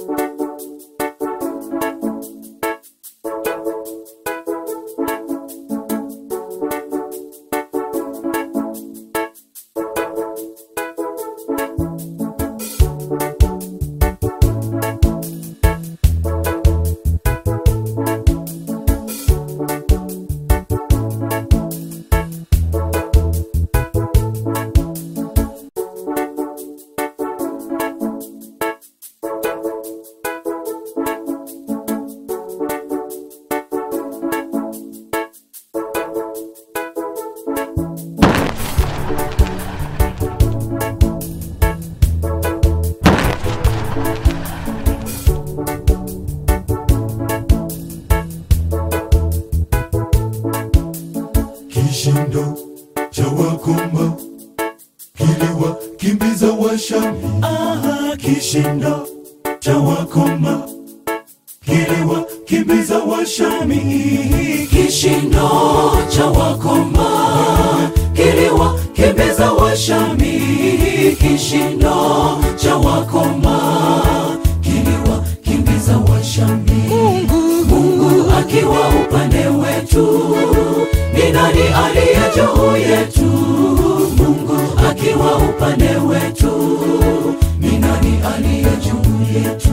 Kishindo cha wakoma kiliwakimbiza Washami. Kishindo cha wakoma kiliwakimbiza Washami. Kishindo cha wakoma kiliwakimbiza Washami. Kishindo cha wakoma kiliwakimbiza Washami. Mungu akiwa upande wetu, ni nani aliye juu yetu? Mungu akiwa upande wetu, ni nani aliye juu yetu?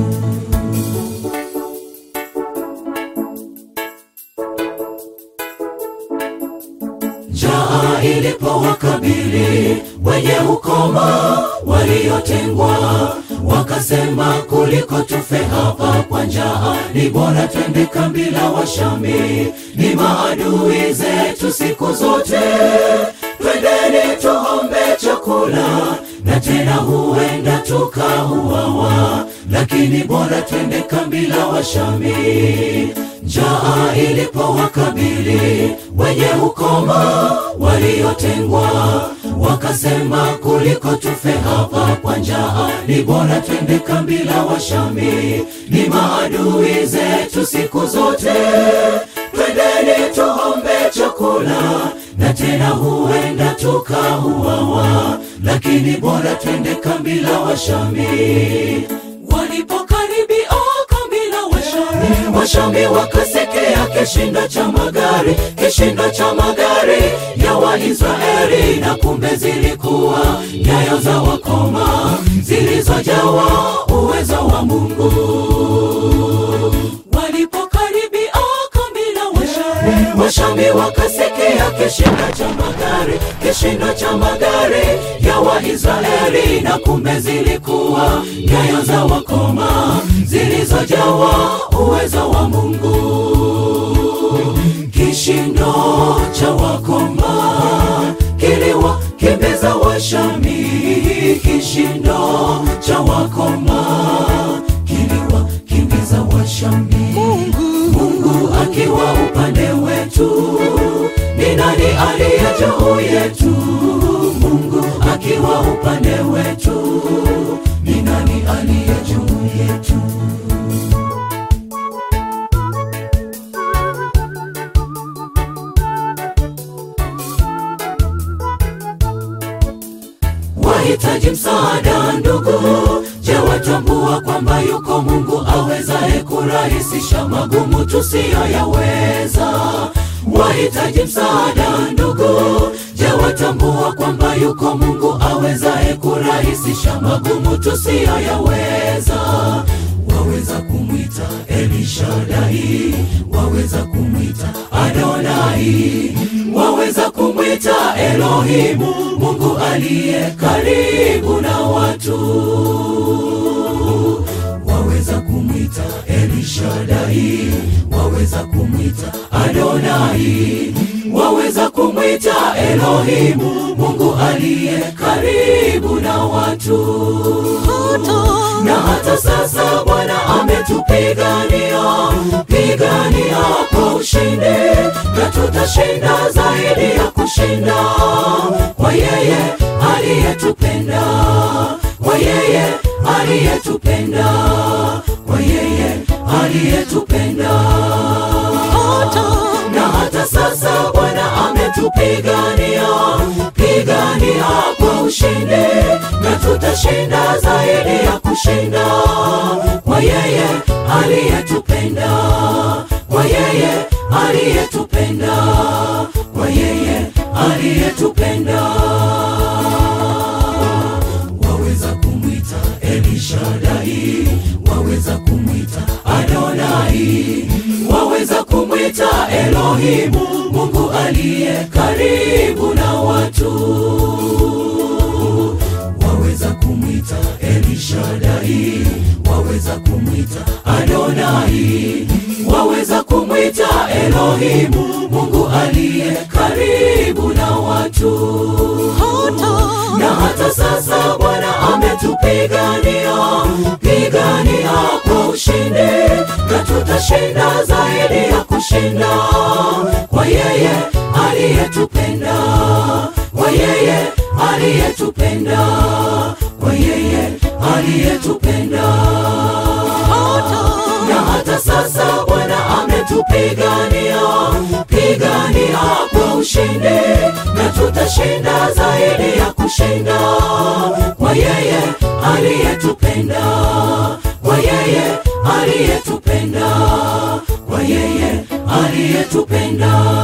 Njaa ilipowakabili wenye ukoma waliotengwa, wakasema kuliko tufe hapa kwa njaa, ni bora twende kambi la Washami. Ni maadui zetu siku zote, twendeni tuombe chakula, na tena huenda tukauawa, lakini bora twende kambi la Washami. Njaa ilipowakabili wenye ukoma waliotengwa, wakasema kuliko tufe hapa kwa njaa, ni bora twende kambi la Washami. Ni maadui zetu siku zote, twendeni tuombe chakula, na tena huenda tukauawa, lakini bora twende kambi la Washami. Walipokaribia kambi la Washami, Washami wakasikia kishindo cha magari, kishindo cha magari ya Waisraeli, na kumbe zilikuwa nyayo za wakoma zilizojawa uwezo wa Mungu. Walipokaribia kambi la Washami, Washami wakasikia kishindo cha magari, kishindo cha magari ya Waisraeli, na kumbe zilikuwa nyayo za wakoma zilizojawa uwezo wa Mungu. Kishindo cha wakoma kiliwakimbiza Washami. Kishindo cha wakoma kiliwakimbiza Washami. Mungu akiwa upande wetu, ni nani aliye juu yetu? Mungu akiwa upande wetu, ni nani aliye juu yetu? Wahitaji msaada ndugu, je watambua kwamba yuko Mungu awezaye kurahisisha magumu tusiyoyaweza? Wahitaji msaada ndugu, je watambua kwamba yuko Mungu awezaye kurahisisha magumu tusiyoyaweza? Waweza kumwita Elishadai, waweza kumwita Adonai, waweza kumwita Elohimu, Mungu aliye karibu na watu. Waweza kumwita Elishadai, waweza kumwita Adonai, waweza kumwita Elohimu, Mungu aliye karibu na watu. Na hata sasa Bwana ametupigania, pigania kwa ushindi, na tutashinda zaidi ya kushinda, kwa yeye aliyetupenda, kwa yeye aliyetupenda, kwa yeye aliyetupenda. Na hata sasa Bwana ametupigania, pigania kwa ushindi, na tutashinda zaidi ya kushinda, kwa yeye aliyetupenda, kwa yeye aliyetupenda, kwa yeye aliyetupenda. Waweza kumwita Elishadai, waweza kumwita Adonai, waweza kumwita Elohimu, Mungu aliye karibu na watu. Waweza kumwita Elishadai, waweza kumwita Adonai, waweza kumwita Elohimu, Mungu aliye karibu na watu. Na hata sasa Bwana ametupigania, pigania kwa ushindi, na tutashinda zaidi ya kushinda, kwa yeye aliyetupenda, kwa yeye aliyetupenda, kwa yeye aliyetupenda. Na hata sasa Bwana ametupigania, pigania kwa ushindi, na tutashinda zaidi ya kushinda, kwa yeye aliyetupenda, kwa yeye aliyetupenda, kwa yeye aliyetupenda.